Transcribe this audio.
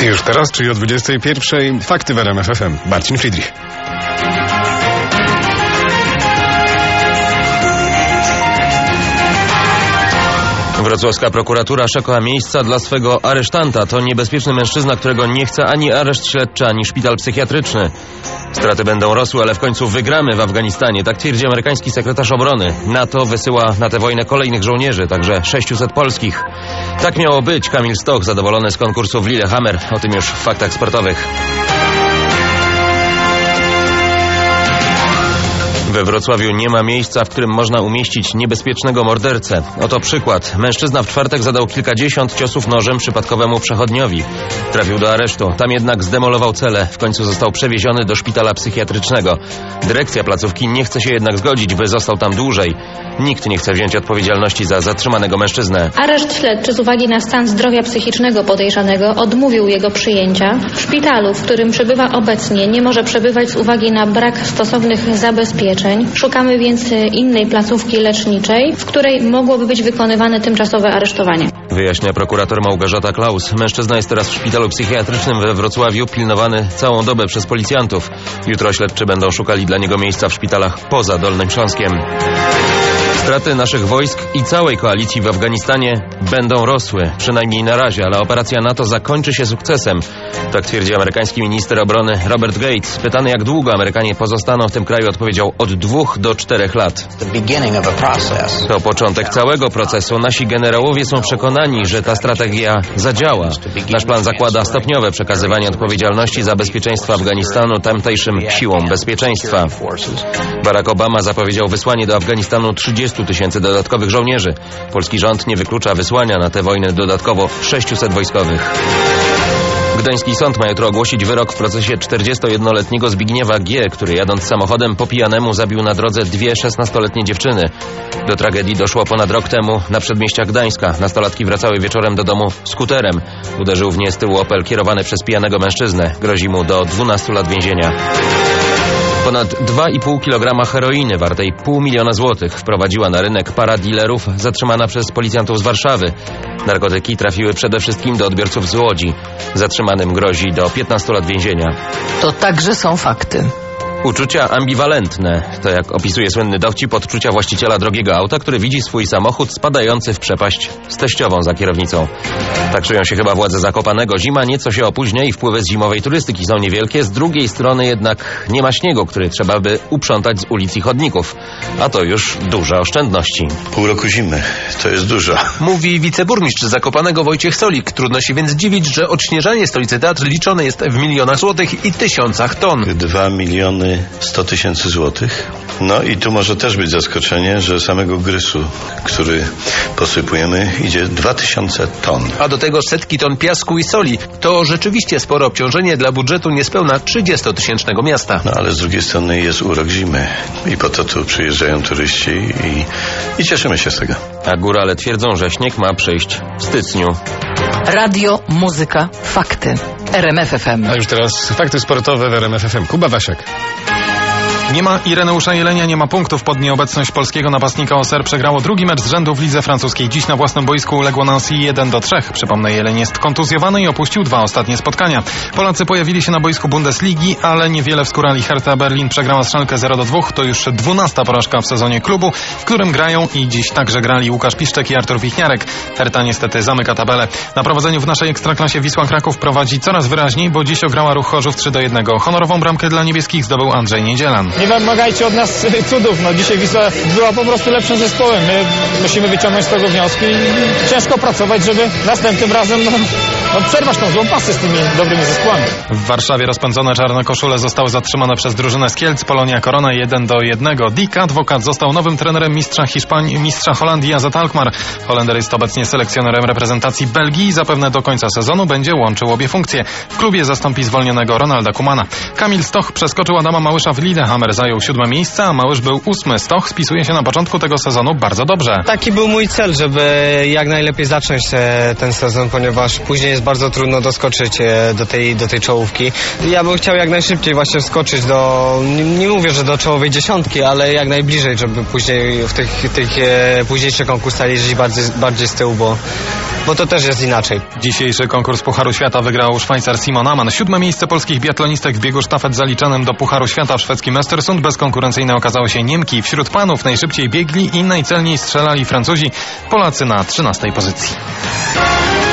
Już teraz, czyli o 21:00, fakty w RMF FM. Marcin Friedrich. Wrocławska prokuratura szukała miejsca dla swego aresztanta. To niebezpieczny mężczyzna, którego nie chce ani areszt śledczy, ani szpital psychiatryczny. Straty będą rosły, ale w końcu wygramy w Afganistanie. Tak twierdzi amerykański sekretarz obrony. NATO wysyła na tę wojnę kolejnych żołnierzy, także 600 polskich. Tak miało być. Kamil Stoch, zadowolony z konkursu w Lillehammer. O tym już w faktach sportowych. We Wrocławiu nie ma miejsca, w którym można umieścić niebezpiecznego mordercę. Oto przykład. Mężczyzna w czwartek zadał kilkadziesiąt ciosów nożem przypadkowemu przechodniowi. Trafił do aresztu. Tam jednak zdemolował celę. W końcu został przewieziony do szpitala psychiatrycznego. Dyrekcja placówki nie chce się jednak zgodzić, by został tam dłużej. Nikt nie chce wziąć odpowiedzialności za zatrzymanego mężczyznę. Areszt śledczy z uwagi na stan zdrowia psychicznego podejrzanego odmówił jego przyjęcia. W szpitalu, w którym przebywa obecnie, nie może przebywać z uwagi na brak stosownych zabezpieczeń. Szukamy więc innej placówki leczniczej, w której mogłoby być wykonywane tymczasowe aresztowanie. Wyjaśnia prokurator Małgorzata Klaus. Mężczyzna jest teraz w szpitalu psychiatrycznym we Wrocławiu, pilnowany całą dobę przez policjantów. Jutro śledczy będą szukali dla niego miejsca w szpitalach poza Dolnym Śląskiem. Straty naszych wojsk i całej koalicji w Afganistanie będą rosły, przynajmniej na razie, ale operacja NATO zakończy się sukcesem. Tak twierdzi amerykański minister obrony Robert Gates. Pytany, jak długo Amerykanie pozostaną w tym kraju, odpowiedział: od 2 do 4 lat. To początek całego procesu. Nasi generałowie są przekonani, że ta strategia zadziała. Nasz plan zakłada stopniowe przekazywanie odpowiedzialności za bezpieczeństwo Afganistanu tamtejszym siłom bezpieczeństwa. Barack Obama zapowiedział wysłanie do Afganistanu 30 000 dodatkowych żołnierzy. Polski rząd nie wyklucza wysłania na tę wojnę dodatkowo 600 wojskowych. Gdański sąd ma jutro ogłosić wyrok w procesie 41-letniego Zbigniewa G., który jadąc samochodem po pijanemu zabił na drodze 2 16-letnie dziewczyny. Do tragedii doszło ponad rok temu na przedmieściach Gdańska. Nastolatki wracały wieczorem do domu skuterem. Uderzył w nie z tyłu Opel kierowany przez pijanego mężczyznę. Grozi mu do 12 lat więzienia. Ponad 2,5 kg heroiny wartej 500 000 złotych wprowadziła na rynek para dealerów zatrzymana przez policjantów z Warszawy. Narkotyki trafiły przede wszystkim do odbiorców z Łodzi. Zatrzymanym grozi do 15 lat więzienia. To także są fakty. Uczucia ambiwalentne. To, jak opisuje słynny dowcip odczucia właściciela drogiego auta, który widzi swój samochód spadający w przepaść z teściową za kierownicą. Tak czują się chyba władze Zakopanego. Zima nieco się opóźnia i wpływy z zimowej turystyki są niewielkie. Z drugiej strony jednak nie ma śniegu, który trzeba by uprzątać z ulic i chodników. A to już duże oszczędności. Pół roku zimy. To jest dużo. Mówi wiceburmistrz Zakopanego Wojciech Solik. Trudno się więc dziwić, że odśnieżanie stolicy teatr liczone jest w milionach złotych i 1000 ton. 2 100 000 złotych. No i tu może też być zaskoczenie, że samego grysu, który posypujemy, idzie 2000 ton. A do tego setki ton piasku i soli. To rzeczywiście spore obciążenie dla budżetu niespełna 30-tysięcznego miasta. No ale z drugiej strony jest urok zimy i po to tu przyjeżdżają turyści i cieszymy się z tego. A górale twierdzą, że śnieg ma przyjść w styczniu. Radio, muzyka, fakty. RMF FM. A już teraz fakty sportowe w RMF FM. Kuba Wasiak. Nie ma Ireneusza Jelenia, nie ma punktów. Pod nieobecność polskiego napastnika Auxerre przegrało drugi mecz z rzędu w lidze francuskiej. Dziś na własnym boisku uległo Nancy 1-3. Przypomnę, Jeleń jest kontuzjowany i opuścił 2 ostatnie spotkania. Polacy pojawili się na boisku Bundesligi, ale niewiele wskurali. Hertha Berlin przegrała z Schalke 0-2. To już 12. porażka w sezonie klubu, w którym grają i dziś także grali Łukasz Piszczek i Artur Wichniarek. Hertha niestety zamyka tabelę. Na prowadzeniu w naszej Ekstraklasie Wisła Kraków prowadzi coraz wyraźniej, bo dziś ograła Ruch Chorzów 3-1. Honorową bramkę dla niebieskich zdobył Andrzej Niedzielan. Nie wymagajcie od nas cudów. Dzisiaj Wisła była po prostu lepszym zespołem. My musimy wyciągnąć z tego wnioski i ciężko pracować, żeby następnym razem przerwać tą złą pasę z tymi dobrymi zespołami. W Warszawie rozpędzone czarne koszule zostały zatrzymane przez drużynę z Kielc. Polonia Korona 1-1. Dick Advocat został nowym trenerem mistrza Hiszpanii, mistrza Holandii AZ Alkmaar. Holender jest obecnie selekcjonerem reprezentacji Belgii i zapewne do końca sezonu będzie łączył obie funkcje. W klubie zastąpi zwolnionego Ronalda Koemana. Kamil Stoch przeskoczył Adama Małysza w Lillehammer, zajął 7. miejsce, a Małysz był 8. Stoch spisuje się na początku tego sezonu bardzo dobrze. Taki był mój cel, żeby jak najlepiej zacząć ten sezon, ponieważ później jest jest bardzo trudno doskoczyć do tej czołówki. Ja bym chciał jak najszybciej właśnie wskoczyć nie mówię, że do czołowej dziesiątki, ale jak najbliżej, żeby później w tych późniejszych konkursach jeździć bardziej z tyłu, bo to też jest inaczej. Dzisiejszy konkurs Pucharu Świata wygrał Szwajcar Simon Ammann. 7. miejsce polskich biatlonistek w biegu sztafet zaliczonym do Pucharu Świata w szwedzkim Östersund. Bezkonkurencyjne okazały się Niemki. Wśród panów najszybciej biegli i najcelniej strzelali Francuzi. Polacy na 13. pozycji.